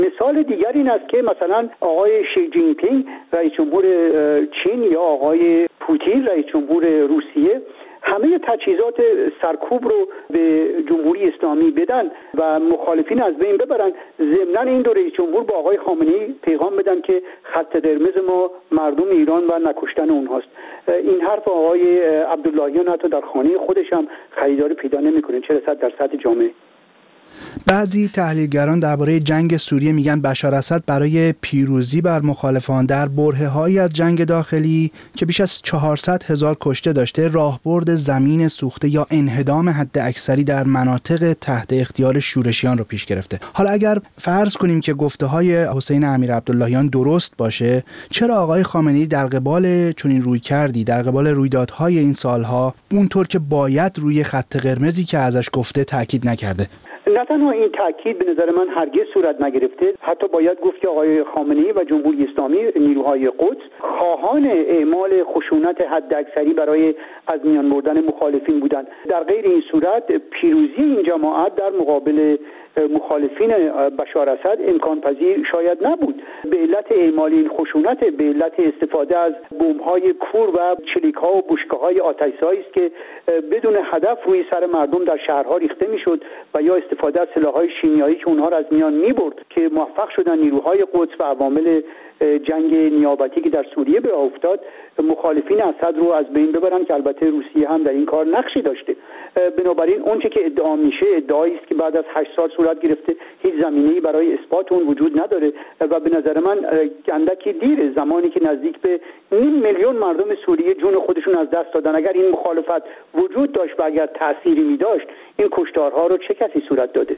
مثال دیگر این است که مثلا آقای شی جین پینگ رئیس جمهور چین یا آقای پوتین رئیس جمهور روسیه همه تجهیزات سرکوب رو به جمهوری اسلامی بدن و مخالفین از بین ببرن. ضمن این دو رئیس جمهور با آقای خامنه‌ای پیغام بدن که خط قرمز ما مردم ایران و نکشتن اونهاست. این حرف آقای عبداللهیان حتی در خانه خودش هم خریداری پیدا نمی‌کنه، چه رسد در سطح جامعه. بعضی تحلیلگران درباره جنگ سوریه میگن بشار اسد برای پیروزی بر مخالفان در برهه‌هایی از جنگ داخلی که بیش از 400,000 کشته داشته راهبرد زمین سوخته یا انهدام حد اکثری در مناطق تحت اختیار شورشیان رو پیش گرفته. حالا اگر فرض کنیم که گفته‌های حسین امیر عبداللهیان درست باشه، چرا آقای خامنه‌ای در قبال چنین رویکردی، در قبال رویدادهای این سالها اونطور که باید روی خط قرمزی که ازش گفته تاکید نکرده؟ نه تنها این تاکید به نظر من هرگز صورت نگرفته، حتی باید گفت که آقای خامنه‌ای و جمهوری اسلامی نیروهای قدس خواهان اعمال خشونت حداکثری برای از میان بردن مخالفین بودند. در غیر این صورت پیروزی این جماعت در مقابل مخالفین بشار اسد امکان پذیر شاید نبود. به علت اعمال این خشونت، به علت استفاده از بمب‌های کور و چلیک‌ها و بشکه‌های آتش‌زایی است که بدون هدف روی سر مردم در شهرها ریخته میشد و یا استفاده از سلاح‌های شیمیایی که اونها را از میان میبرد که موفق شدن نیروهای قدس و عوامل جنگ نیابتی که در سوریه به افتاد مخالفین اسد رو از بین ببرن، که البته روسیه هم در این کار نقشی داشته. بنابراین اونچه که ادعا میشه ادعایی است که بعد از 8 سال صورت گرفته، هیچ زمینه‌ای برای اثبات اون وجود نداره و به نظر من اندکی دیره، زمانی که نزدیک به 500,000 مردم سوریه جون خودشون از دست دادن. اگر این مخالفت وجود داشت و اگر تأثیری می‌داشت، این کشتارها رو چه کسی صورت داده؟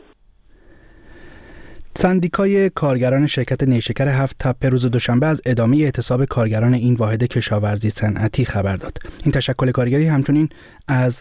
سندیکای کارگران شرکت نیشکر 7 تپه روز دوشنبه از ادامه اعتصاب کارگران این واحد کشاورزی صنعتی خبر داد. این تشکل کارگری همچنین از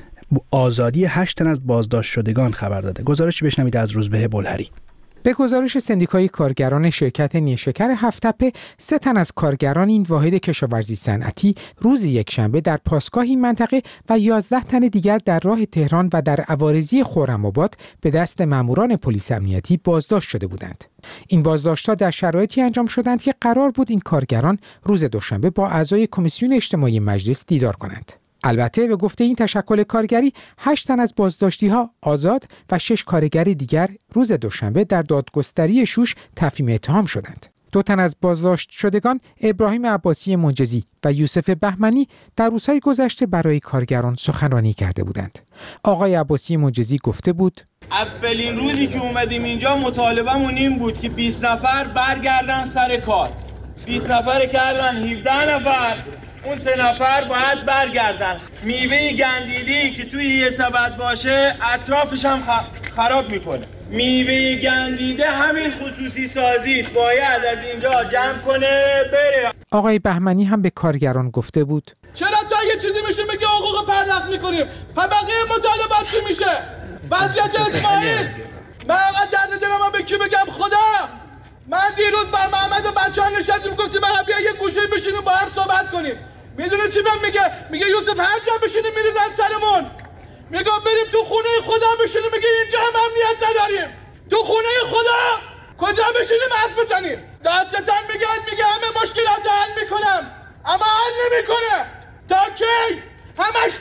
آزادی 8 تن از بازداشت شدگان خبر داده. گزارشی بشنوید از روزبه بلهری. به گزارش سندیکای کارگران شرکت نیشکر 7 تپه، 3 تن از کارگران این واحد کشاورزی صنعتی روز یکشنبه در پاسگاه این منطقه و 11 تن دیگر در راه تهران و در عوارضی خرم‌آباد به دست ماموران پلیس امنیتی بازداشت شده بودند. این بازداشت‌ها در شرایطی انجام شدند که قرار بود این کارگران روز دوشنبه با اعضای کمیسیون اجتماعی مجلس دیدار کنند. البته به گفته این تشکل کارگری 8 تن از بازداشتی‌ها آزاد و 6 کارگر دیگر روز دوشنبه در دادگستری شوش تفهیم اتهام شدند. 2 تن از بازداشت شدگان، ابراهیم عباسی منجزی و یوسف بهمنی، در روزهای گذشته برای کارگران سخنرانی کرده بودند. آقای عباسی منجزی گفته بود: اولین روزی که اومدیم اینجا مطالبه‌مون این بود که 20 نفر برگردن سر کار. 20 نفر کردن 17 نفر، اون 3 نفر باید برگردن. میوه گندیدی که توی یه سبد باشه اطرافش هم خراب میکنه. میوه گندیده همین خصوصی سازیش باید از اینجا جمع کنه بره. آقای بهمنی هم به کارگران گفته بود: چرا تا یه چیزی میشه میگه حقوق پرداخت میکنیم، بقیه مطالبات چی میشه؟ وضعیت اسماعیل، من انقدر درد دلم به کی بگم خدا؟ من دیروز با محمد و بچه‌ها نشستیم گفتیم بیا یه گوشه بشینیم با هم صحبت کنیم. میدونه چی من میگه یوسف هر جا بشینیم میریزن سرمون. میگم بریم تو خونه خدا بشینیم، میگه اینجا هم امنیت نداریم. تو خونه خدا کجا بشینیم حرف بزنیم؟ دادستان میگه همه مشکلات حل میکنم، اما حل نمیکنه. تا کی؟ همش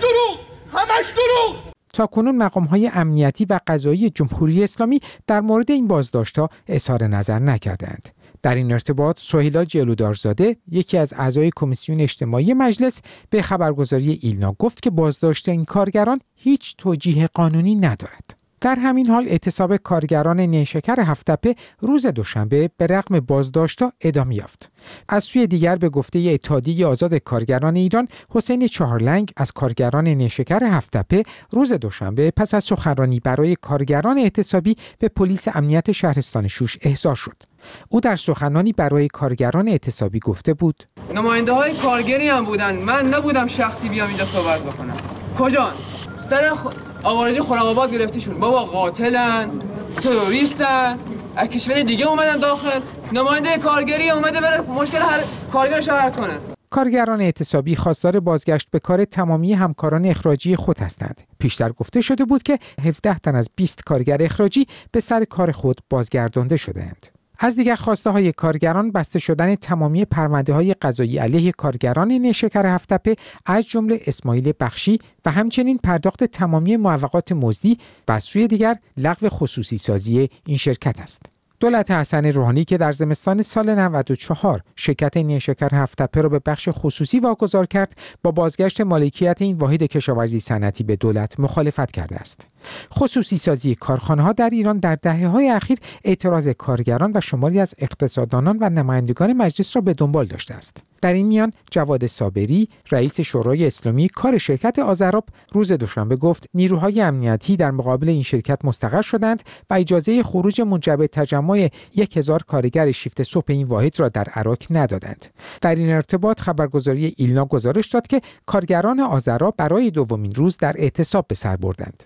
دروغ. تاکنون مقام‌های امنیتی و قضایی جمهوری اسلامی در مورد این بازداشت‌ها اظهار نظر نکردند. در این ارتباط سهیلا جلودارزاده، یکی از اعضای کمیسیون اجتماعی مجلس، به خبرگزاری ایلنا گفت که بازداشت این کارگران هیچ توجیه قانونی ندارد. در همین حال اعتصاب کارگران نیشکر 7 تپه روز دوشنبه به رغم بازداشت‌ها ادامه یافت. از سوی دیگر به گفته اتحادیه آزاد کارگران ایران، حسین چهارلنگ از کارگران نیشکر 7 تپه روز دوشنبه پس از سخنرانی برای کارگران اعتصابی به پلیس امنیت شهرستان شوش احضار شد. او در سخنرانی برای کارگران اعتصابی گفته بود: نماینده‌های کارگری هم بودن، من نبودم شخصی بیام اینجا صحبت بکنم. کجان؟ سر آوارجی خرم‌آباد گرفتیشون، بابا قاتلن، تروریستن، از کشور دیگه اومدن داخل. نماینده کارگری اومده بره مشکل کارگرش حل کنه. کارگران اعتصابی خواستار بازگشت به کار تمامی همکاران اخراجی خود هستند. پیشتر گفته شده بود که 17 تن از 20 کارگر اخراجی به سر کار خود بازگردانده شدند. از دیگر خواسته های کارگران بسته شدن تمامی پرونده های قضایی علیه کارگران نیشکر هفت‌تپه از جمله اسماعیل بخشی و همچنین پرداخت تمامی معوقات مزدی و از سوی دیگر لغو خصوصی سازی این شرکت است. دولت حسن روحانی که در زمستان سال 94 شرکت نیشکر هفت‌تپه را به بخش خصوصی واگذار کرد، با بازگشت مالکیت این واحد کشاورزی صنعتی به دولت مخالفت کرده است. خصوصی سازی کارخانه‌ها در ایران در دهه‌های اخیر اعتراض کارگران و شماری از اقتصاددانان و نمایندگان مجلس را به دنبال داشته است. در این میان جواد صابری، رئیس شورای اسلامی کار شرکت آذراب، روز دوشنبه گفت نیروهای امنیتی در مقابل این شرکت مستقر شدند و اجازه خروج موجب تجمع 1000 کارگر شیفت صبح این واحد را در عراق ندادند. در این ارتباط خبرگزاری ایلنا گزارش داد که کارگران آذراب برای دومین روز در اعتصاب به سر بردند.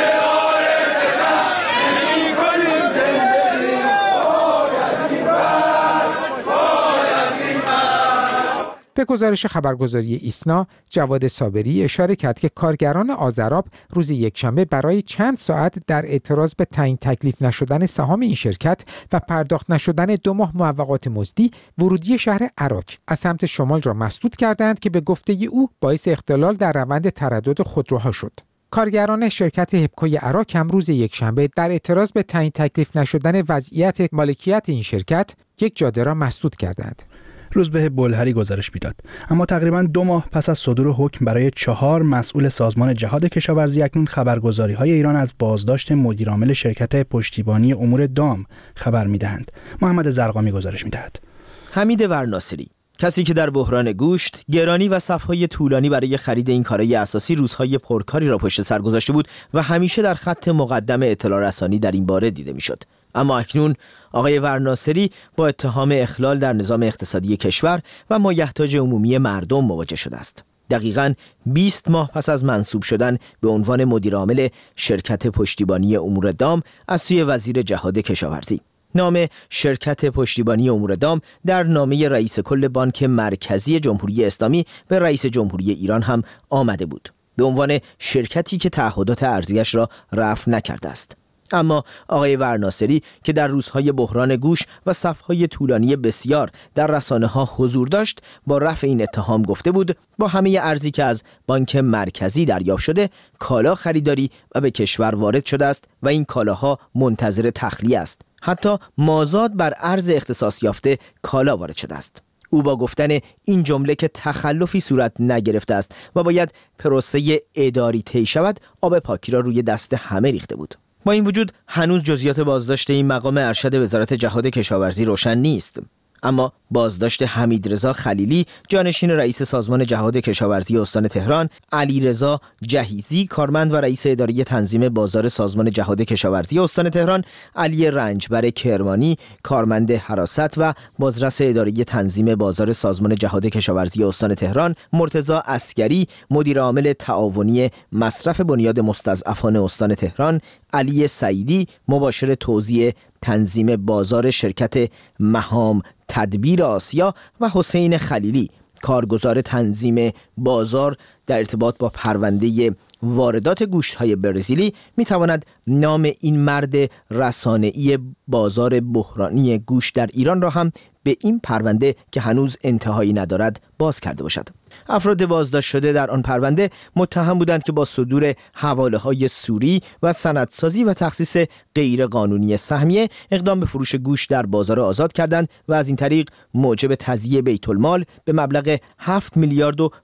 به گزارش خبرگزاری ایسنا، جواد صابری اشاره کرد که کارگران آذراب روز یکشنبه برای چند ساعت در اعتراض به تعیین تکلیف نشدن سهام این شرکت و پرداخت نشدن 2 ماه معوقات مزدی، ورودی شهر عراق از سمت شمال را مسدود کردند که به گفته او باعث اختلال در روند تردد خودروها شد. کارگران شرکت هپکوی عراق هم روز یکشنبه در اعتراض به تعیین تکلیف نشدن وضعیت مالکیت این شرکت یک جاده را مسدود کردند. روزبه بلهری گزارش میداد. اما تقریباً 2 ماه پس از صدور حکم برای 4 مسئول سازمان جهاد کشاورزی، اکنون خبرگزاری‌های ایران از بازداشت مدیرعامل شرکت پشتیبانی امور دام خبر میدهند. محمد زرقامی گزارش میدهد. حمید ورناصری، کسی که در بحران گوشت، گرانی و صف‌های طولانی برای خرید این کالای اساسی روزهای پرکاری را پشت سر گذاشته بود و همیشه در خط مقدم اطلاع رسانی در این باره دیده میشد. اما اکنون آقای ورناصری با اتهام اخلال در نظام اقتصادی کشور و مایحتاج عمومی مردم مواجه شده است. دقیقاً 20 ماه پس از منصوب شدن به عنوان مدیرعامل شرکت پشتیبانی امور دام از سوی وزیر جهاد کشاورزی. نام شرکت پشتیبانی امور دام در نامه رئیس کل بانک مرکزی جمهوری اسلامی به رئیس جمهوری ایران هم آمده بود، به عنوان شرکتی که تعهدات ارضیش را رفع نکرده است. اما آقای ورناصری که در روزهای بحران گوش و صفهای طولانی بسیار در رسانه‌ها حضور داشت، با رفع این اتهام گفته بود با همه ارزی که از بانک مرکزی دریافت شده کالا خریداری و به کشور وارد شده است و این کالاها منتظر تخلیه است. حتی مازاد بر ارز اختصاص یافته کالا وارد شده است. او با گفتن این جمله که تخلفی صورت نگرفته است و باید پروسه اداری طی شود، آب پاکی را روی دست همه ریخته بود. با این وجود هنوز جزئیات بازداشت این مقام ارشد وزارت جهاد کشاورزی روشن نیست. اما بازداشت حمیدرضا خلیلی، جانشین رئیس سازمان جهاد کشاورزی استان تهران، علیرضا جهیزی، کارمند و رئیس اداره تنظیم بازار سازمان جهاد کشاورزی استان تهران، علی رنجبر کرمانی، کارمند حراست و بازرس اداره تنظیم بازار سازمان جهاد کشاورزی استان تهران، مرتضی عسگری، مدیر عامل تعاونی مصرف بنیاد مستضعفان استان تهران، علی سعیدی، مباشر توزیع تنظیم بازار شرکت مهام تدبیر آسیا و حسین خلیلی، کارگزار تنظیم بازار در ارتباط با پرونده واردات گوشت‌های برزیلی، می‌تواند نام این مرد رسانه‌ای بازار بحرانی گوشت در ایران را هم به این پرونده که هنوز انتهایی ندارد باز کرده باشد. افراد بازداشت شده در آن پرونده متهم بودند که با صدور حواله‌های سوری و سندسازی و تخصیص غیرقانونی سهمیه اقدام به فروش گوشت در بازار آزاد کردند و از این طریق موجب تضییع بیت المال به مبلغ 7 میلیارد و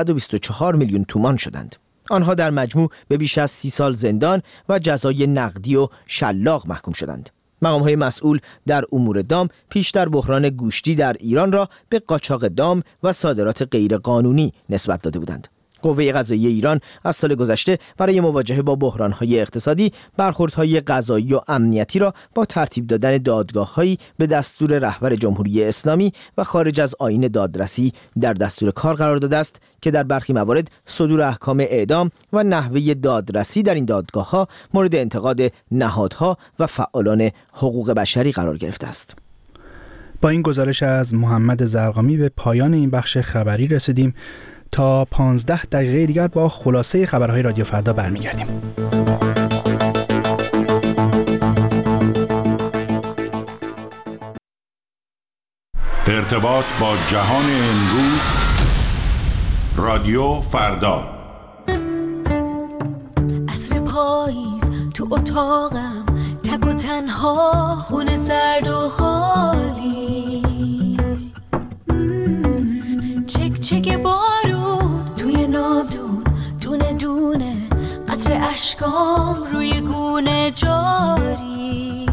524 میلیون تومان شدند. آنها در مجموع به بیش از 30 سال زندان و جزای نقدی و شلاق محکوم شدند. مقام‌های مسئول در امور دام پیشتر بحران گوشتی در ایران را به قاچاق دام و صادرات غیرقانونی نسبت داده بودند. قوه قضاییه ایران از سال گذشته برای مواجهه با بحران‌های اقتصادی، برخوردهای قضایی و امنیتی را با ترتیب دادن دادگاه‌هایی به دستور رهبر جمهوری اسلامی و خارج از آیین دادرسی در دستور کار قرار داده است که در برخی موارد صدور احکام اعدام و نحوه دادرسی در این دادگاه‌ها مورد انتقاد نهادها و فعالان حقوق بشری قرار گرفته است. با این گزارش از محمد زرقامی به پایان این بخش خبری رسیدیم. تا 15 دقیقه دیگر با خلاصه خبرهای رادیو فردا برمیگردیم. ارتباط با جهان امروز. رادیو فردا. عصر پاییز تو اتاقم، تک و تنها، خونه سرد و خالی، چک چک بارون توی ناودون، دونه دونه قطر اشکام روی گونه جاری.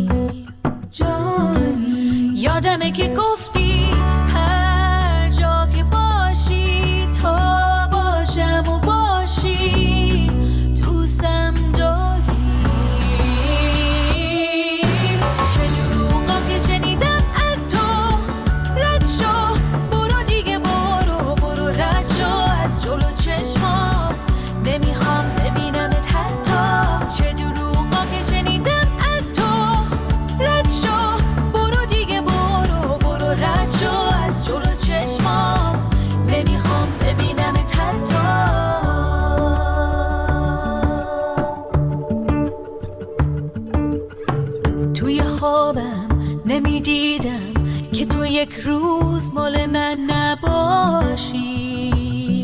یادمه که گفتی هر جا که باشی تا باشم و باشی دوستم داری. چه دروغا که شنیدم از تو، رد شو برو دیگه، برو رد شو از جلو چشمام، نمیخوام ببینمت حتی. چه دروغا که شنیدم از تو، رد شو برو دیگه، برو رد شو از جلو چشمام، نمیخوام ببینمت حتی. توی خوابم نمیدیدم که تو یک روز مال من نباشی،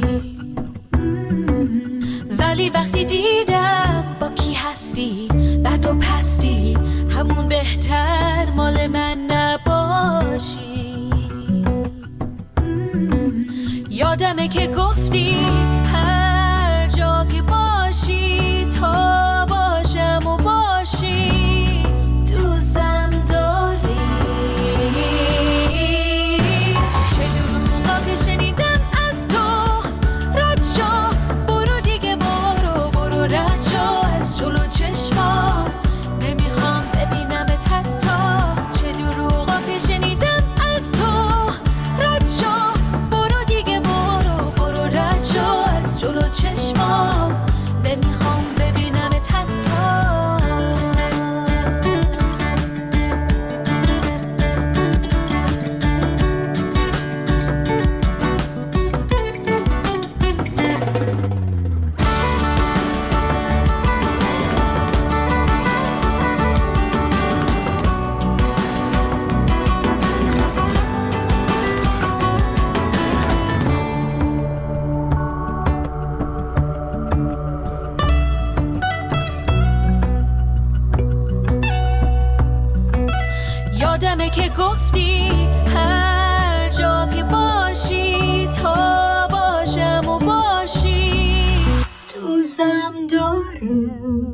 ولی وقتی دیدم با کی هستی، بد و پستی، همون بهتر مال من نباشی. یادمه که گفتی هر جا که باشی تا باشم و باشی دوستم داری. چه دروغا که شنیدم از تو، رد شو برو دیگه، برو رد شو از جلو چشمام، نمیخوام ببینمت حتی. چه دروغا که شنیدم از تو، رد شو برو دیگه، برو رد شو از جلو چشمام، نمیخوام ببینمت حتی. یادمه که گفتی هر جا که باشی تا باشم و باشی دوستم داری.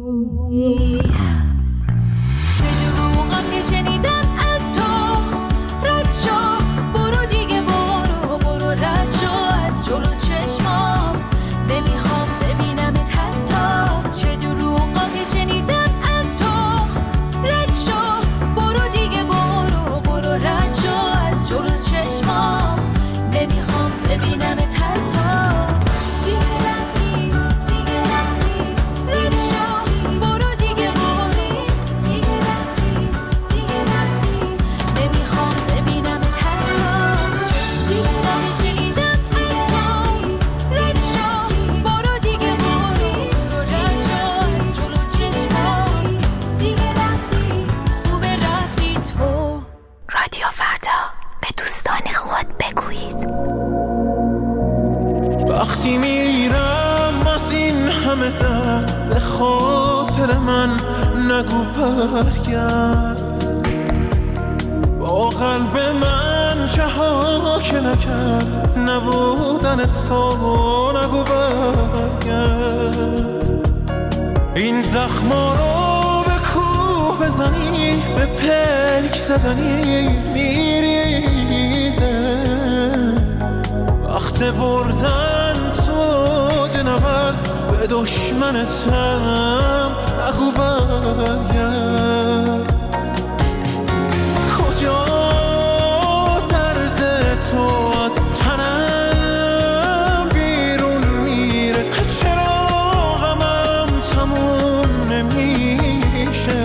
چه دروغا که شنیدم از تو، رد شو برو دیگه، برو رد شو از جلو چشمام، نمیخوام ببینمت حتی. چه دروغا که شنیدم از تو، رد شو برو دیگه، برو رد شو از جلو چشمام، نمیخوام ببینمت حتی. دیگه رفتی رد شو برو دیگه، دیگه رفتی نمیخوام ببینمت حتی. دیگه رفتی شنیدم از تو، رد شو برو دیگه، برو رد شو از جلو چشمام، دیگه رفتی خوبه رفتی تو. رادیو فردا، به دوستان خود بگویید. وقتی میرم از این همه درد، به خاطر من نگو برگرد. با قلب من چه ها که نکرد، نبودن تو نگو برگرد. این زخما رو به کوه بزنی، به پلک زدنی میریزه. وقت بردن تو نبرد، به دشمنتم نگو برگرد. کجا درد تو از تنم بیرون میره، چرا غمم تموم نمیشه.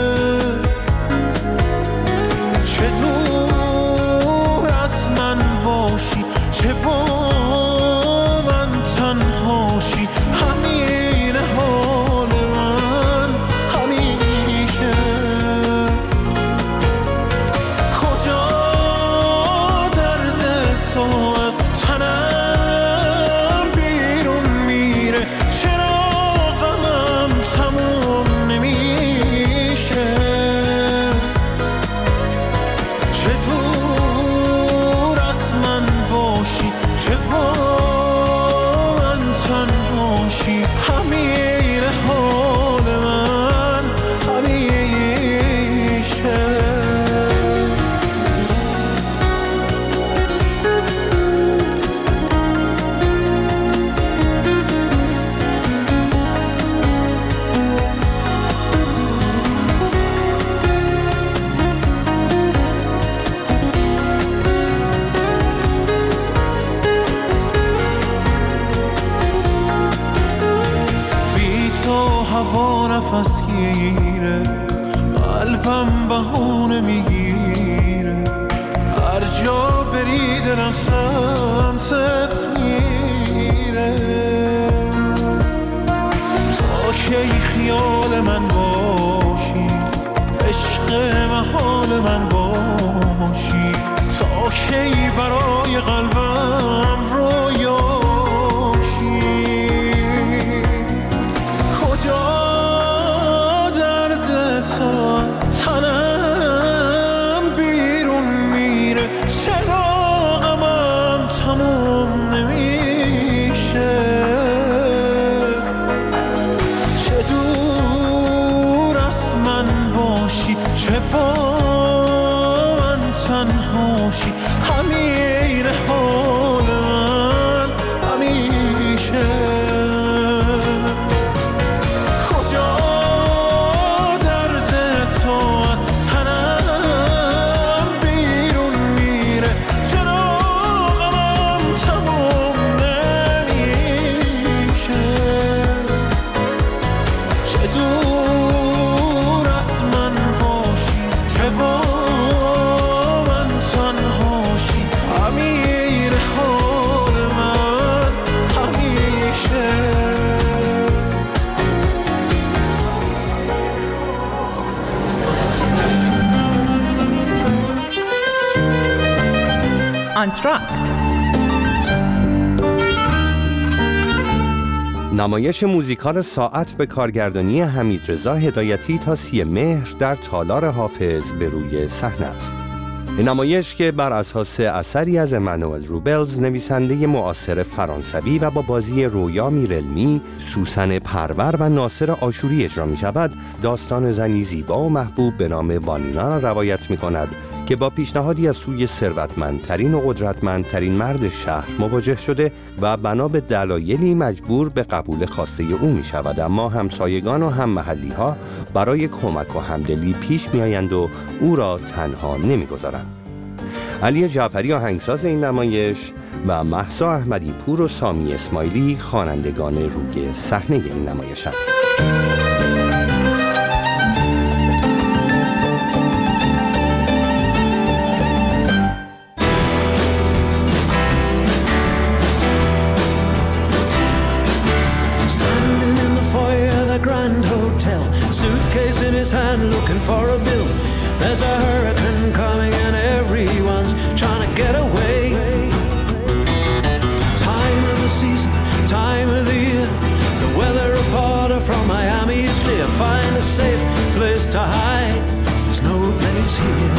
چه دور از من باشی، چه با من تنهاشی، همین حال من همیشه. کجا از تنم بیرون میره، چرا غمم تموم نمیشه. چه دور از من باشی، چه با من تنهاشی، همین حال من همیشه. هوا نفس گیره، قلبم بهونه میگیره، هر جا بری دلم سمتت میره. تا کی خیال من باشی، عشق محال من باشی، تا کی برای قلبم رویاشی. از تنم بیرون میره، چرا غمم تموم نمیشه. چه دور از من باشی، چه با من تنهاشی، همین حال من همیشه. آنتراکت، نمایش موزیکال ساعت به کارگردانی حمیدرضا هدایتی تا 30 مهر در تالار حافظ به روی صحنه است. این نمایش که بر اساس اثری از امانوئل روبلز نویسنده معاصر فرانسوی و با بازی رویا میرلمی، سوسن پرور و ناصر آشوری اجرا می شود، داستان زنی زیبا و محبوب به نام وانینا را روایت می کند که با پیشنهادی از سوی ثروتمندترین و قدرتمندترین مرد شهر مواجه شده و بنا به دلایلی مجبور به قبول خواسته او می شود، اما همسایگان و هم محلی ها برای کمک و همدلی پیش می آیند و او را تنها نمی گذارند. علی جعفری آهنگساز این نمایش و مهسا احمدی پور و سامی اسماعیلی خوانندگان روی صحنه این نمایش هستند. Suitcase in his hand looking for a bill. There's a hurricane coming and everyone's trying to get away. Time of the season, time of the year. The weather reporter from Miami is clear. Find a safe place to hide. There's no place here.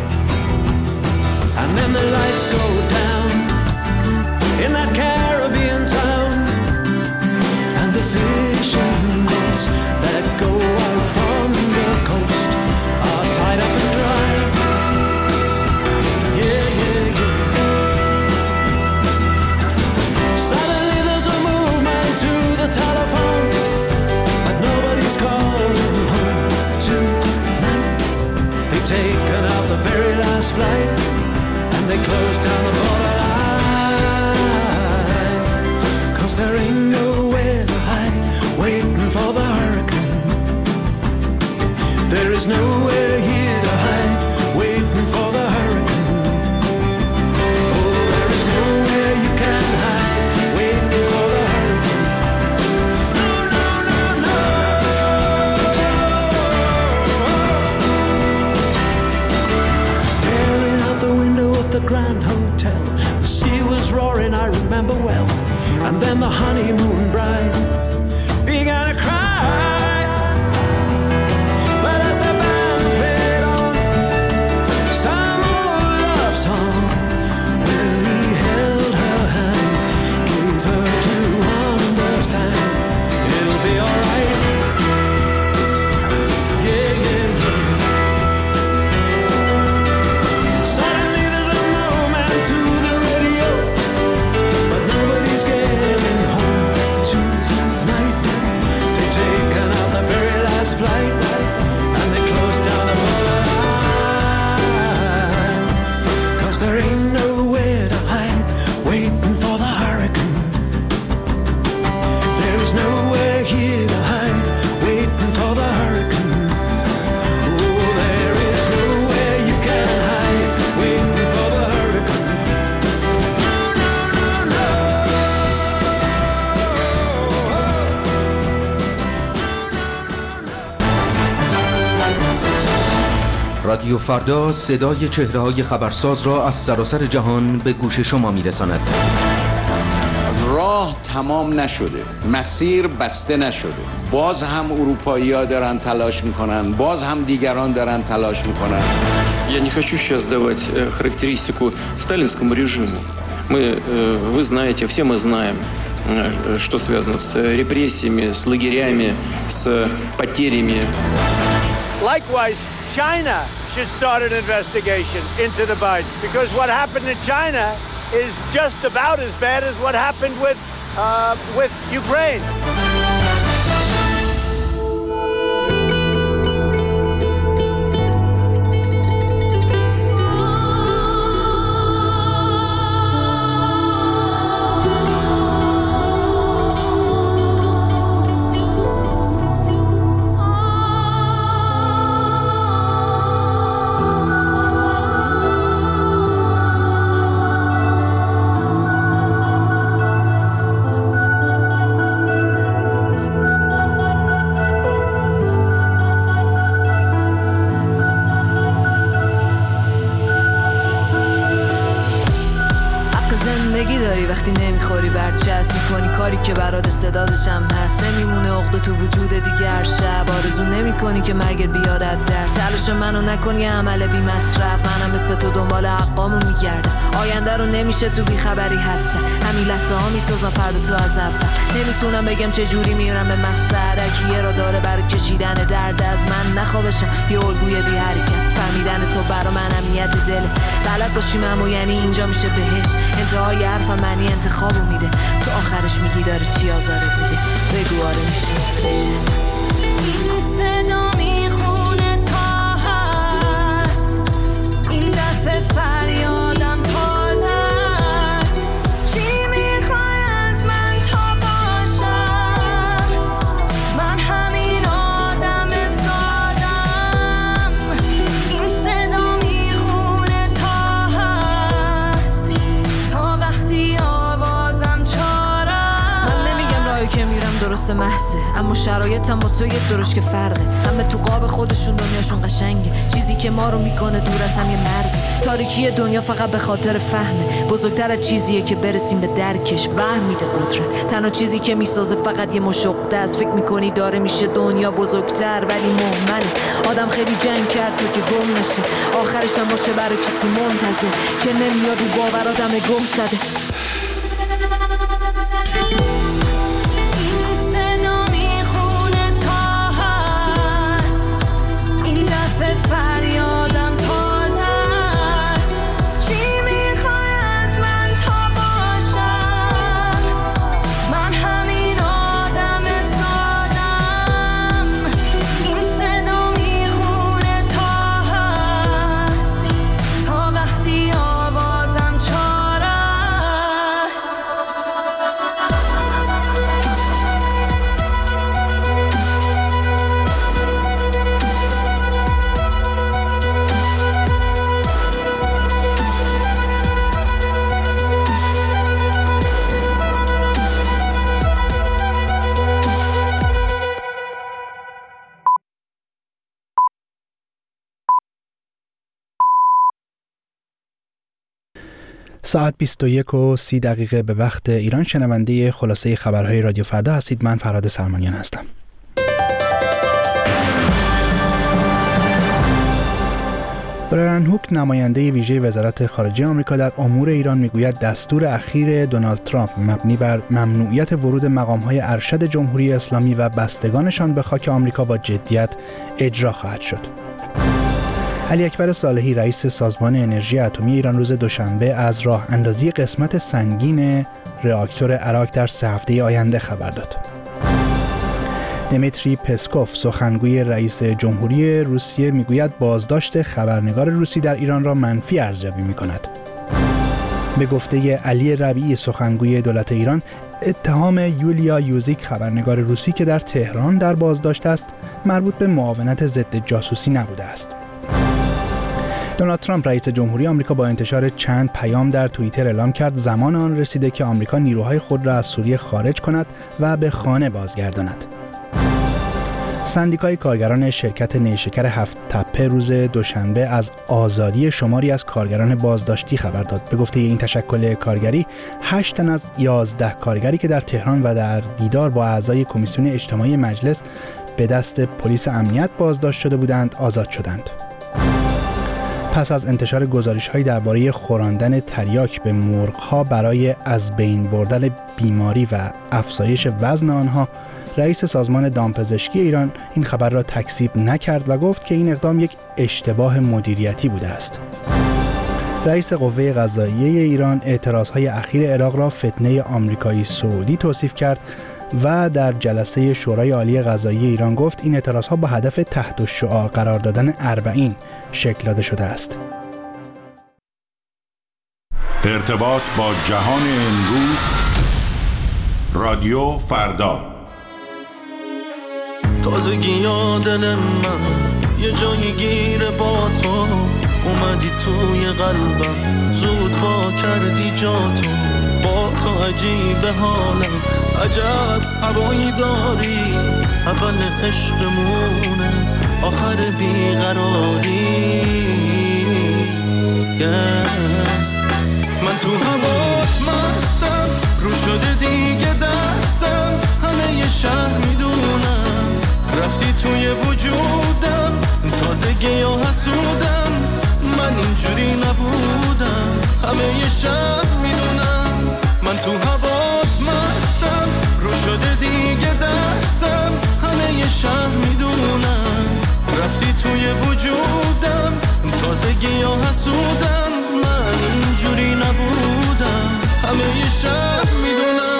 And then the lights go down in that Caribbean town. And the fishing boats that go out from the coast are tied up and dry. Yeah, yeah, yeah. Suddenly there's a movement to the telephone, but nobody's calling home tonight. They've taken out the very last flight, and they close down the borderline. 'Cause there ain't nowhere to hide, waiting for the hurricane. There is nowhere here to hide, waiting for the hurricane. Oh, there is nowhere you can hide, waiting for the hurricane. No, no, no, no. Staring out the window of the Grand Hotel, the sea and I remember well. And then the honeymoon bride began to cry. But as the band played on some old love song, well, he held her hand, gave her to understand it'll be alright. Yeah, yeah, yeah. Suddenly there's a moment to the radio, but nobody's getting home tonight. They've taken out the very last flight, and they closed down the line. 'Cause there ain't nowhere to hide, waiting for the hurricane. There is nowhere here to hide, waiting for the hurricane. Oh, there is nowhere you can hide, waiting for the hurricane. No, no, no, no. رادیو فردا صدای چهره‌های خبرساز را از سراسر جهان به گوش شما می‌رساند. راه تمام نشده، مسیر بسته نشده. باز هم اروپایی‌ها دارن تلاش میکنن، باز هم دیگران دارن تلاش میکنن. Я не хочу сейчас давать характеристику сталинскому режиму. Вы знаете, все мы знаем, что связано с репрессиями, с лагерями, с потерями. Likewise, China should start an investigation into the Biden, because what happened in China is just about as bad as what happened with Ukraine. وقتی نمیخوری برچسب میکنی کاری که برات استعدادش هم هست، نمیمونه عقده تو وجود دیگر شب، آرزو نمیکنی که مرگ بیارد در تلاش منو نکنی عمل بی مصرف. منم مثل تو دنبال حقامون میگردم، آینده رو نمیشه تو بی خبری حدسه، همین لحظه ها میسازم فردا تو از اول. نمیتونم بگم چه جوری میرم به مقصد، یه را داره برای کشیدن درد از من نخوابشم، یه الگوی بی حرکت. فهمیدن تو برا من امنیت دله، بلد باشیم امو یعنی اینجا میشه بهش. انتهای حرفم معنی انتخابو میده، تو آخرش میگی داره چی آزارت میده، بگو آره میشه. این صدا میخونه تا هست، این دفعه فریادم تازه است. چی میخوای از من تا باشم؟ من همین آدم سادم. این صدا میخونه تا هست، تا وقتی آوازم چارم. من نمیگم راهی که میرم درست محضه، اما شرایطم با تو یه درش که فرقه. همه تو قاب خودشون دنیاشون قشنگه، چیزی که ما رو میکنه دور از هم یه مرزه. تاریکی دنیا فقط به خاطر فهمه، بزرگتر از چیزیه که برسیم به درکش. وهم میده قدرت، تنها چیزی که میسازه فقط یه مشقه است. فکر میکنی داره میشه دنیا بزرگتر ولی مهمله. آدم خیلی جنگ کرد تو که گم نشه، آخرش هم باشه برای کسی منتظر که نمیاد رو باورادم گم زده. فریادم تازه است. چی میخوای از من تا باشم؟ من همین آدم سادم. این صدا میخونه تا هست، تا وقتی آوازم چارم. ساعت 21:30 به وقت ایران. شنونده خلاصه خبرهای رادیو فردا هستید. من فرهاد سلمانیان هستم. برایان هوک، نماینده ویژه وزارت خارجه آمریکا در امور ایران، میگوید دستور اخیر دونالد ترامپ مبنی بر ممنوعیت ورود مقام‌های ارشد جمهوری اسلامی و بستگانشان به خاک آمریکا با جدیت اجرا خواهد شد. علی اکبر صالحی، رئیس سازمان انرژی اتمی ایران، روز دوشنبه از راه اندازی قسمت سنگین راکتور اراک در 3 هفته آینده خبر داد. دمیتری پسکوف، سخنگوی رئیس جمهوری روسیه، میگوید بازداشت خبرنگار روسی در ایران را منفی ارزیابی می‌کند. به گفته علی ربیعی، سخنگوی دولت ایران، اتهام یولیا یوزیک، خبرنگار روسی که در تهران در بازداشت است، مربوط به معاونت ضد جاسوسی نبوده است. دونالد ترامپ، رئیس جمهوری آمریکا، با انتشار چند پیام در توییتر اعلام کرد زمان آن رسیده که آمریکا نیروهای خود را از سوریه خارج کند و به خانه بازگرداند. سندیکای کارگران شرکت نیشکر هفت تپه روز دوشنبه از آزادی شماری از کارگران بازداشتی خبر داد. به گفته این تشکل کارگری، 8 تن از 11 کارگری که در تهران و در دیدار با اعضای کمیسیون اجتماعی مجلس به دست پلیس امنیت بازداشت شده بودند آزاد شدند. پس از انتشار گزارش‌هایی درباره خوراندن تریاک به مرغ‌ها برای از بین بردن بیماری و افزایش وزن آنها، رئیس سازمان دامپزشکی ایران این خبر را تکذیب نکرد و گفت که این اقدام یک اشتباه مدیریتی بوده است. رئیس قوه قضاییه ایران اعتراضهای اخیر عراق را فتنه آمریکایی سعودی توصیف کرد و در جلسه شورای عالی قضایی ایران گفت این اعتراضها با هدف تحت الشعاع قرار دادن 40 شکل داده شده است. ارتباط با جهان امروز، رادیو فردا. تازگی دل من یه جایی گیره با تو، اومدی توی قلبم، زود وا کردی جاتو، با تو عجیب حالم، عجب هوایی داری، اول عشقمونه آخر بیقراری. من تو هوات مستم، رو شده دیگه دستم، همه یه شهر میدونم، رفتی توی وجودم، تازگی یا حسودم، من اینجوری نبودم، همه یه شهر میدونم. من تو هوات مستم، رو شده دیگه دستم، همه یه شهر میدونم، رفتی توی وجودم، تازگی یا حسودم، من اینجوری نبودم، همه یه شهر میدونم.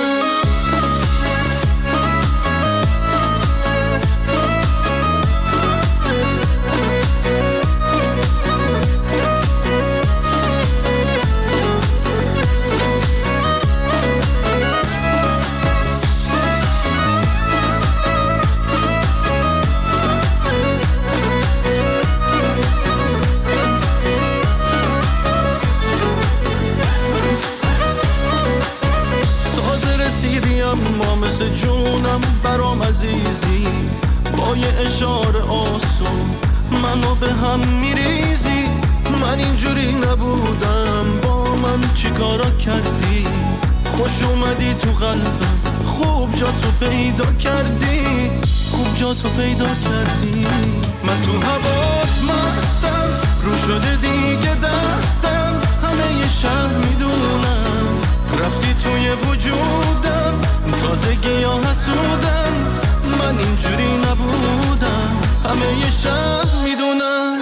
ما مثل جونم برام عزیزی، با یه اشاره آسون منو به هم میریزی. من اینجوری نبودم، با من چی کارا کردی، خوش اومدی تو قلبم، خوب جا تو پیدا کردی، خوب جا تو پیدا کردی. من تو هوات مستم، رو شده دیگه دستم، همه یه شهر میدونم، رفتی توی وجودم، تازگی یا حسودم، من اینجوری نبودم، همه یه شهر میدونم.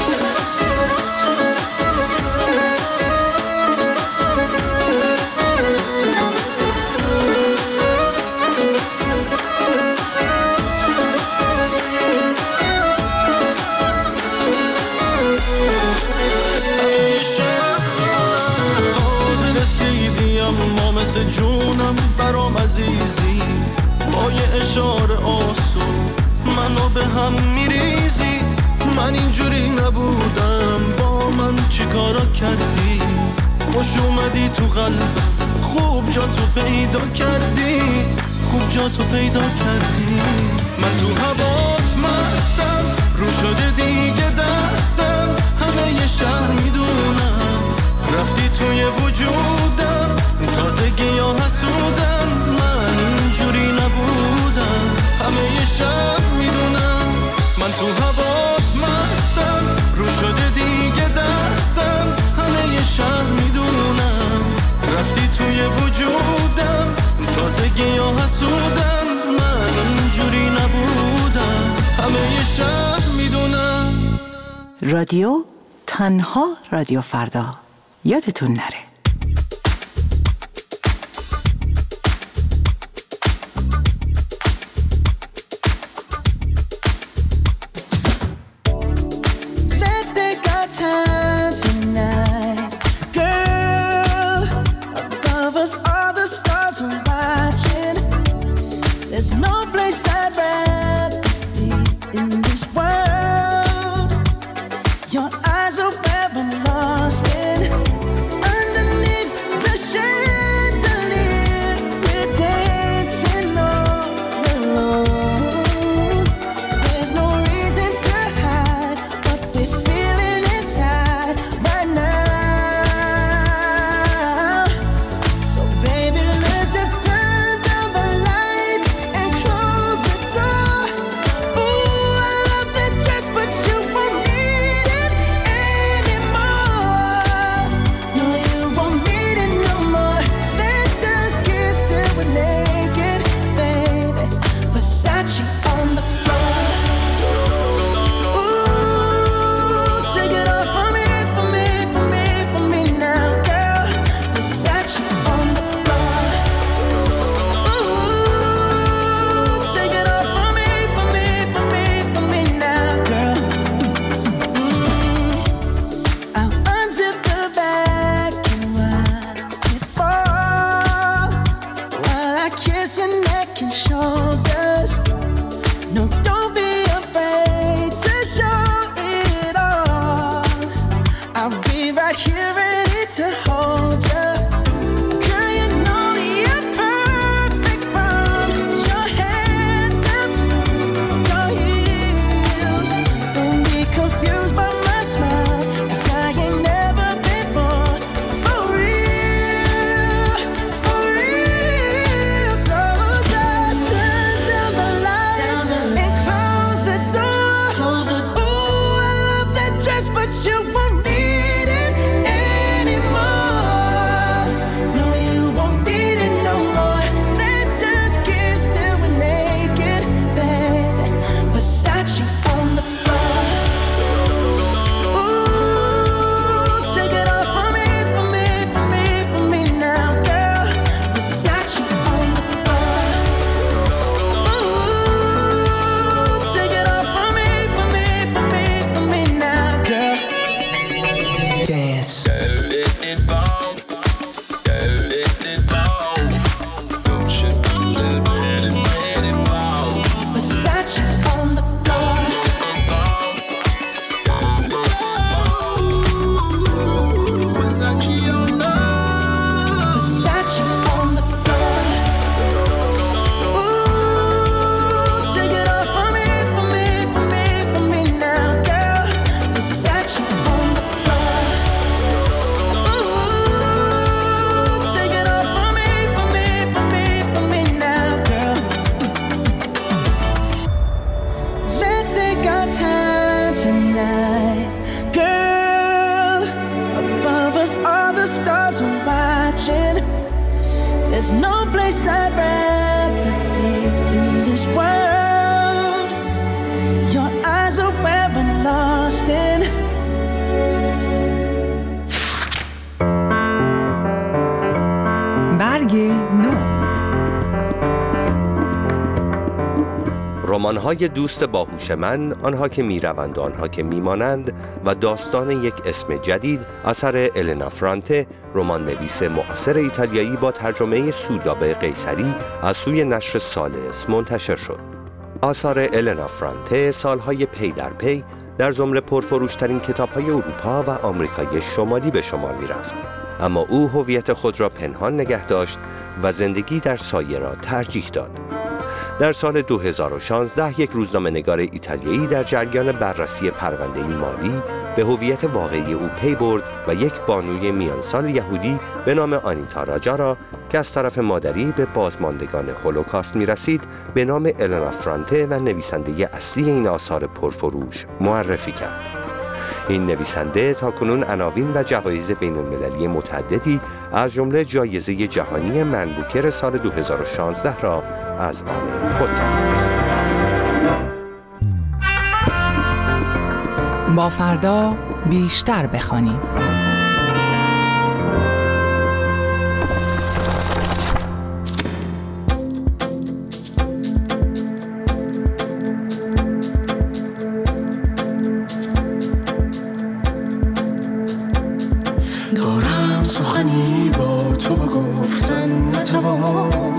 مثل جونم برام عزیزی، با یه اشاره آسون منو به هم میریزی. من اینجوری نبودم، با من چی کارا کردی، خوش اومدی تو قلبم، خوب جا تو پیدا کردی، خوب جا تو پیدا کردی. من تو هوات مستم، رو شده دیگه دستم، همه یه شهر میدونم، رفتی توی وجودم، تازگی ها حسودم، من اینجوری نبودم، همه شب میدونم، من تو هوات مستم، رو شده دیگه دستم، همه شب میدونم، رفتی توی وجودم، تازگی ها حسودم، من اینجوری نبودم، همه شب میدونم. رادیو تنها رادیو فردا، یادتون نره. Let's take our time tonight, girl. Above us all the stars are watching. There's no place I'd rather be in this world. Your eyes are where I'm lost in. Underneath the chandelier, we're dancing all alone. There's no reason to hide what we're feeling inside right now. So baby, let's just turn down the lights and close the door. Ooh, I love that dress, but you won't need it anymore. No, you won't need it no more. Let's just kiss till we're naked, baby. Versace on the floor. Ooh, take it off for me, for me, for me, for me now, girl. Versace on the floor. Ooh, take it off for me, for me, for me, for me now, girl. I'll unzip the back and watch it fall while I kiss your neck and shoulders. No, don't be afraid to show it all. I'll be right here ready to hold you. Girl, you know you're perfect from your head down to your heels. Don't be confused by my smile, 'cause I ain't never been more for real, for real. So just turn down the lights and close the door. Ooh, I love that dress, but you won't need it anymore. No, you won't need it no more. Let's just kiss till we're naked, baby. Versace on the floor. Ooh, take it off for me, for me, for me, for me now, girl. Versace on the floor. Ooh, take it off for me, for me, for me, for me now, girl. Dance. Versace on the floor. Versace on the floor. Ooh, take it off for me, for me, for me, for me now, girl. Versace on the floor. Ooh, take it off for me, for me, for me, for me now, girl. Let's take our time tonight, girl. Above us all the stars are watching. There's no place I'd rather be in this world. Your eyes are where I'm lost in. برگ نو. رمان‌های دوست باهوش من، آنها که می‌روند و آنها که می‌مانند و داستان یک اسم جدید، اثر النا فرانته، رمان نویس معاصر ایتالیایی با ترجمه سودابه قیصری از سوی نشر سالس منتشر شد. آثار النا فرانته سالهای پی در پی در زمره پرفروشترین کتاب‌های اروپا و آمریکای شمالی به شمار می‌رفت. اما او هویت خود را پنهان نگه داشت و زندگی در سایه را ترجیح داد. در سال 2016 یک روزنامه‌نگار ایتالیایی در جریان بررسی پرونده مالی به هویت واقعی او پی برد و یک بانوی میانسال یهودی به نام آنیتا راجا را که از طرف مادری به بازماندگان هولوکاست می‌رسید به نام النا فرانته و نویسنده اصلی این آثار پرفروش معرفی کرد. این نویسنده تاکنون عناوین و جوایز بین‌المللی متعددی از جمله جایزه جهانی من بوکر سال 2016 را از آن خود کرده است. با فردا بیشتر بخوانیم. دارم سخنی با تو بگفتن نتوانم،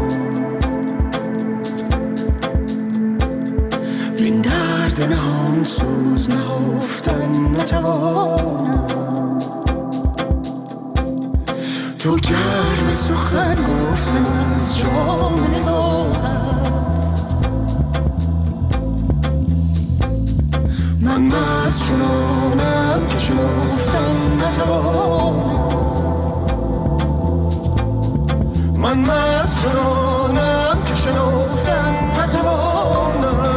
این درد نهان سوز نهفتن نتوانم. تو گرم سخن گفتن از جام نگاهت، من مست چنانم که شنفتن نتوانم. من مست چنانم که شنفتن نتوانم.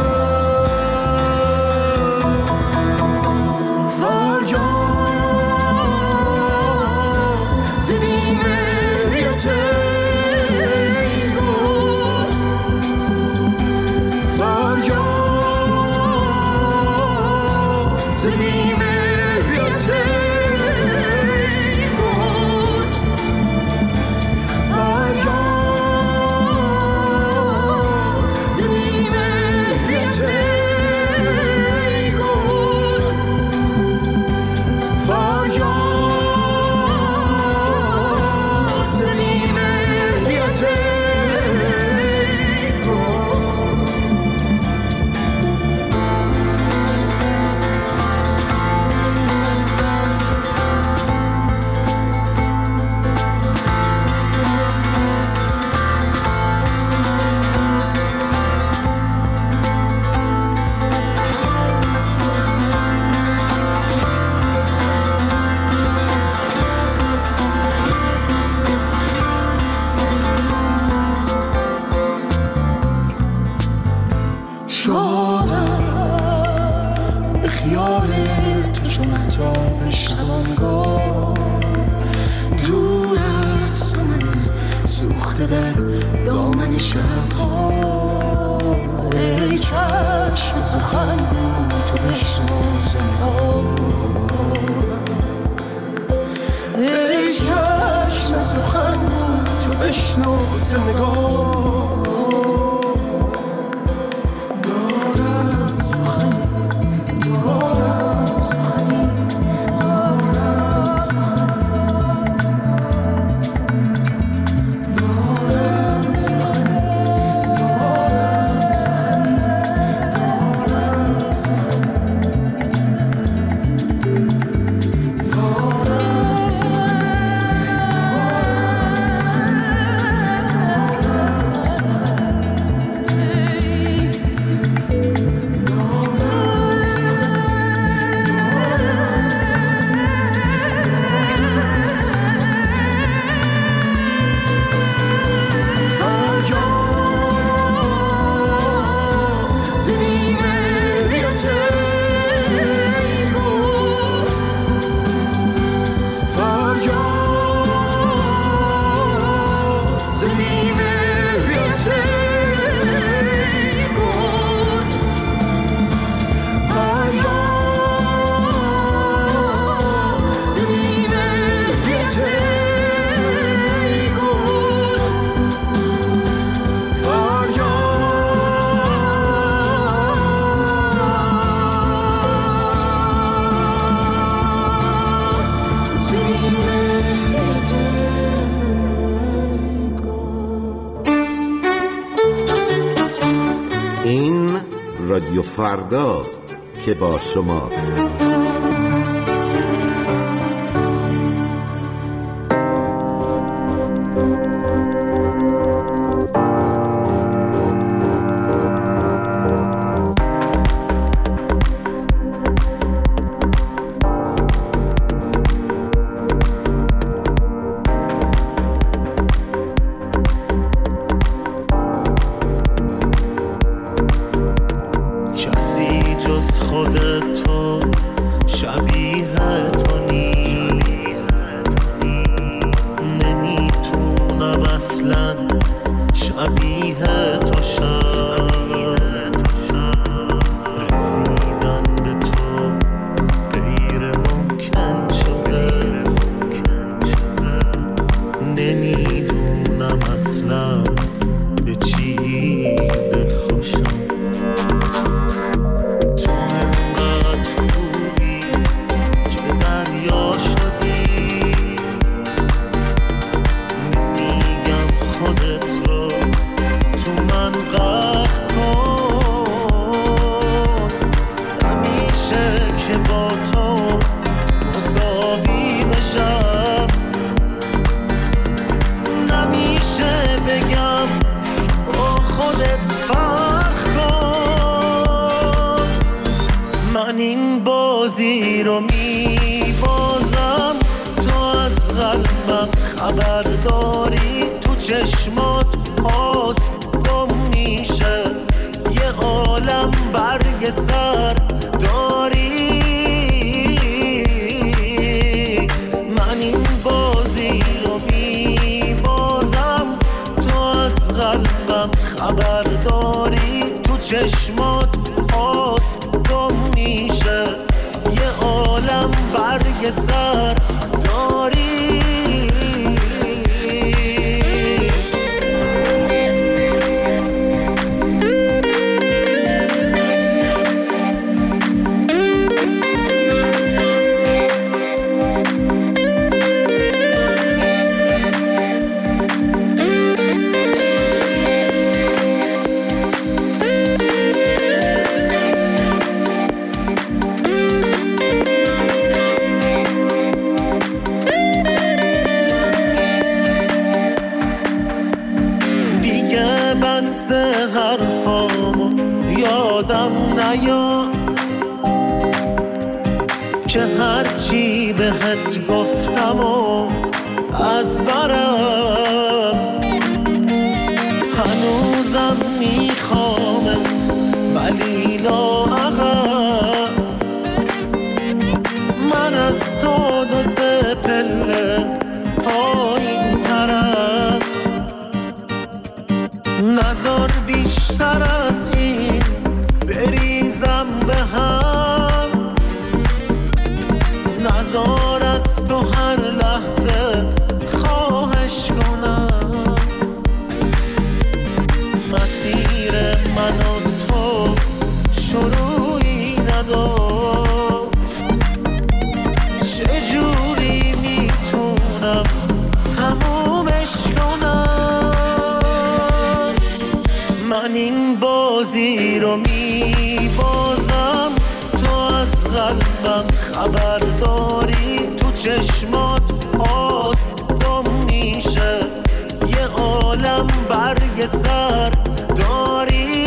رادیو فرداست که با شماست. خبر داری تو چشمات آسم گم میشه یه عالم برگ سر داری من این بازی رو میبازم تو از قلبم خبر داری تو چشمات آسم گم میشه یه عالم برگ سر داری که هرچی بهت گفتم و از برم هنوزم میخوامت ولی لااقل من از تو دو سه پله پایین ترم نذار بیشتر از این بریزم به هم نذار از تو هر لحظه خواهش کنم مسیر من و تو شروعی نداشت چجوری میتونم تمومش کنم من این بازی رو میبازم تو از قلبم خبر داری تو چشمات آسم گم میشه یه عالم برگ سر داری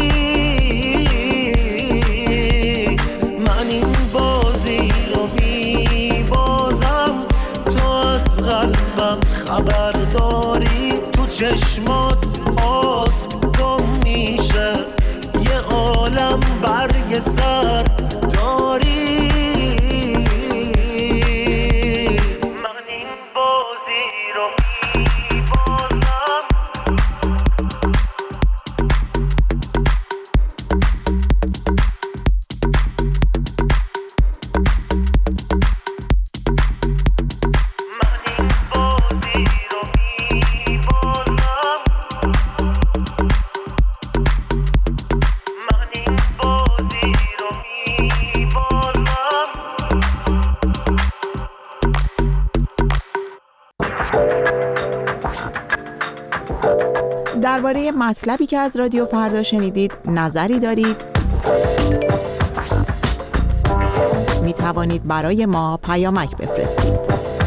من این بازی رو میبازم تو از قلبم خبر داری تو چشمات آسم گم میشه یه عالم برگ سر داری درباره مطلبی که از رادیو فردا شنیدید نظری دارید؟ می توانید برای ما پیامک بفرستید.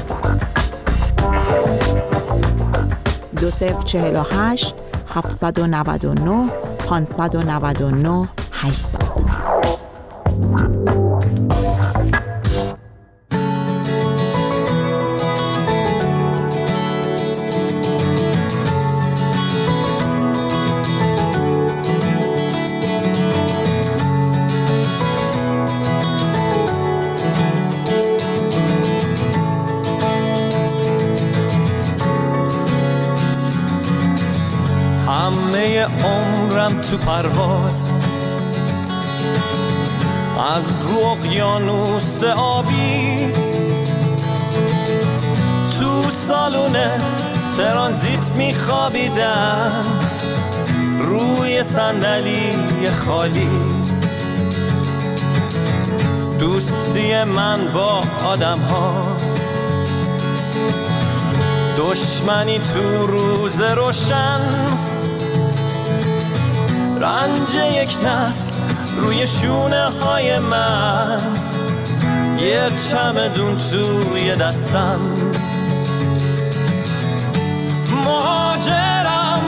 2048 799 599 800. همه عمرم تو پرواز از رو اقیانوس آبی تو سالون ترانزیت میخوابیدم روی صندلی خالی دوستی من با آدم ها دشمنی تو روز روشن رنج یک نسل روی شونه های من یه چمدون توی دستم مهاجرم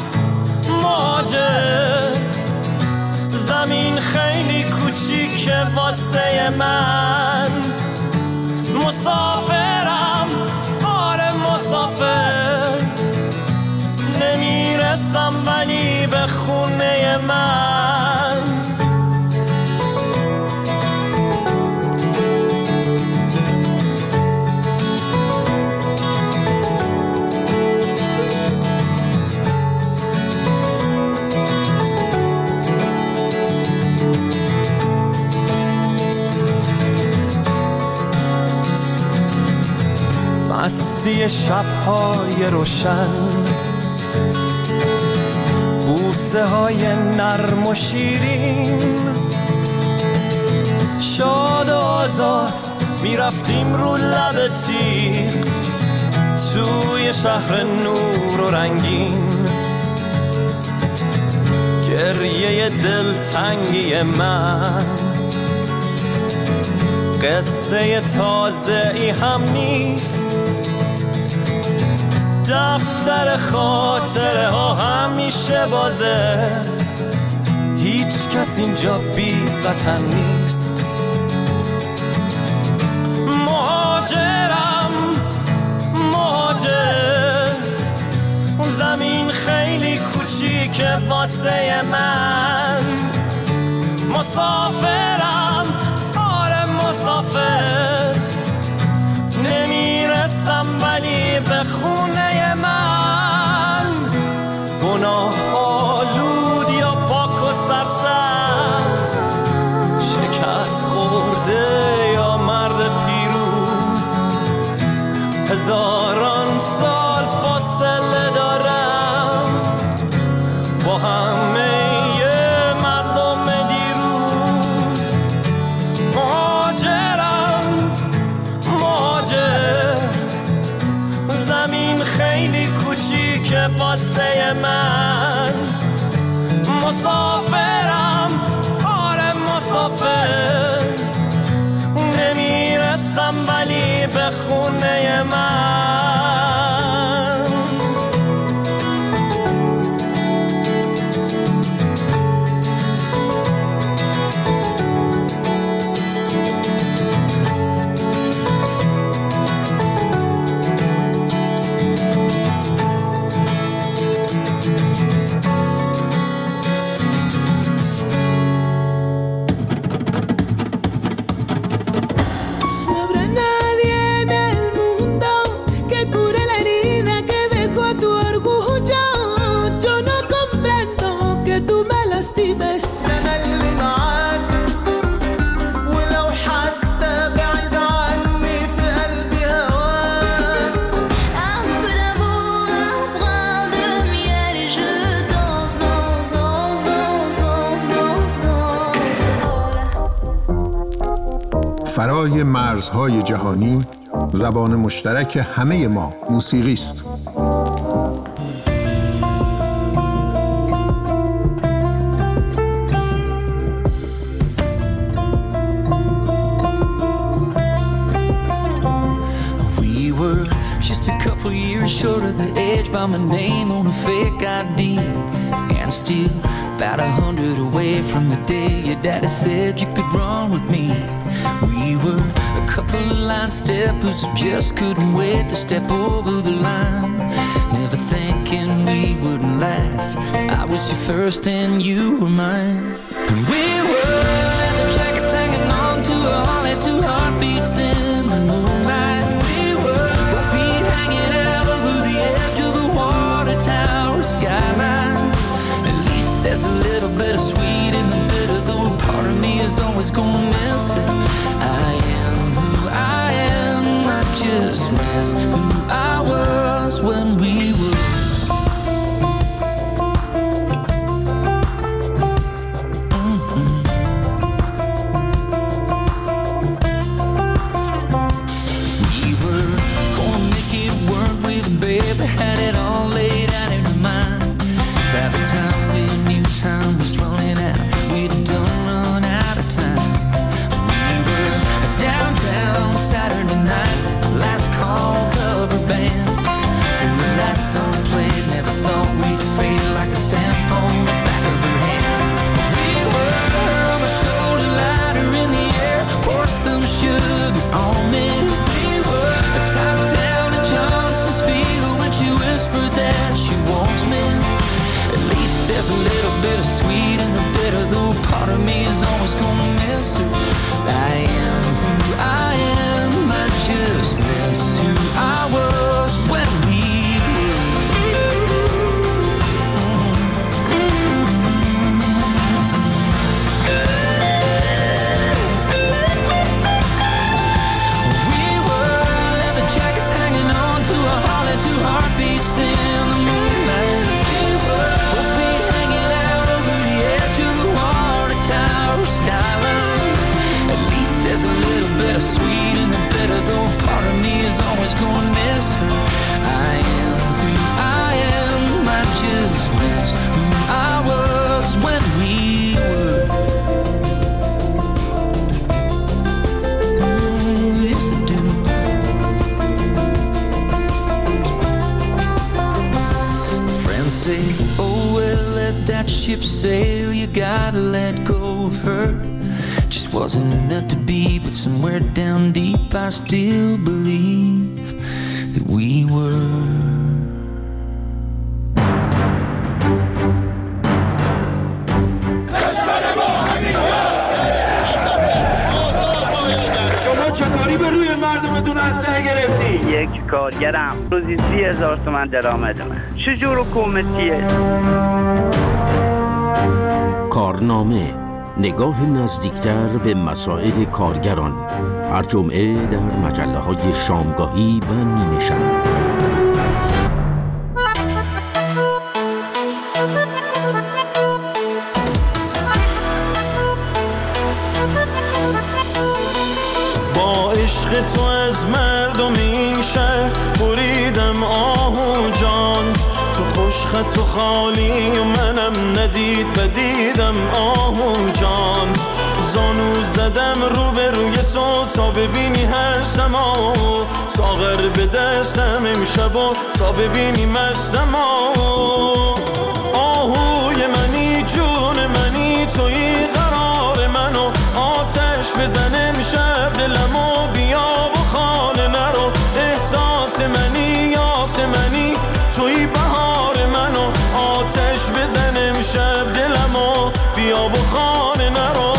مهاجر زمین خیلی کوچیکه واسه من مسافرم آره مسافر مستی شب‌های روشن، بوسه های نرم و شیرین، شاد و آزاد میرفتیم رو لب تیغ توی شهر نور و رنگین. گریه دلتنگی من قصه تازه ای هم نیست، دفتر خاطره ها همیشه بازه، هیچ کس اینجا بی وطن نیست. مهاجرم مهاجر، زمین خیلی کوچیکه واسه من، مسافرم آره مسافر، نمیرسم ولی به خونه من، گناه آلود یا پاک و سرسبز، شکست خورده یا مرد پیروز، هزاران سال فاصله دارم با همه مردم دیروز. مهاجرم مهاجر، زمین خیلی کوچیکه واسه من، مسافرم آره مسافر، نمیرسم ولی به خونه من. فرای مرزهای جهانی، زبان مشترک همه ما موسیقی است. We were just a couple years short of the edge by my name on a fake ID, and still about 100 away from the day your daddy said you could run with me. We were a couple of line steppers who just couldn't wait to step over the line, never thinking we wouldn't last. I was your first and you were mine, and we were leather jackets hanging on to a holly, two heartbeats in the moonlight. We were both feet hanging out over the edge of the water tower skyline. At least there's a little bit of sweet in the bitter, though part of me is always gonna miss her. I am who I am, I just miss who I was when we were. We were gonna make it work with baby, had it all laid out in her mind. By the time we knew time was running out, we'd done run out of time. Downtown Saturday night, last call cover band, till the last song played. Never thought we'd fade like a stamp on the back of her hand. We were on my shoulder, lighter in the air, pour some sugar on me. We were a top down in Johnson's field when she whispered as who I was when we were. Yes, I do. Friends say, oh well, let that ship sail, you gotta let go of her. Just wasn't meant to be, but somewhere down deep I still believe that we were. شما چطوری به روی مردمتون اسلحه گرفتی؟ یک کارگرم روزی 30,000 تومان درآمدمه. چجور حکومتیه؟ کارنامه، نگاه نزدیکتر به مسائل کارگران، هر جمعه در مجله‌های شامگاهی و نیمه شب. با عشق تو از مردم این شهر بریدم آهو جان، تو خوشخط و خالی و منم ندید بدیدم آهو جان، زانو زدم رو به روی تو تا ببینی هستم ساغر به دستم امشب تا ببینی مستم آهوی منی جون منی توی قرار منو آتش بزن امشب دلمو بیا و خانه نرو احساس منی یاس منی توی بهار منو آتش بزن امشب دلمو بیا و خانه نرو.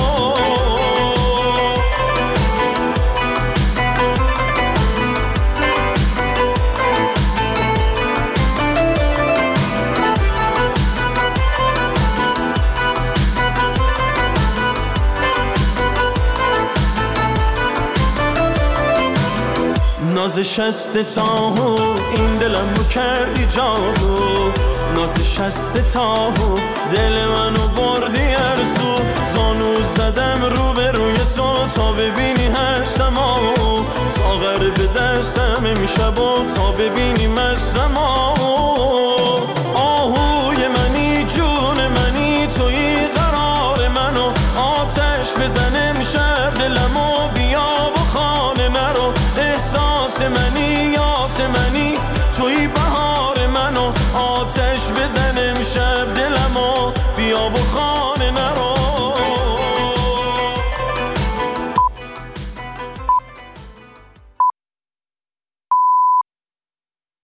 ناز شست تاهو این دلم رو کردی جادو، ناز شست تاهو دل منو بردی ارزو، زانو زدم رو به روی تو تا ببینی هستم ساغر به دستم امشب تا ببینی مستم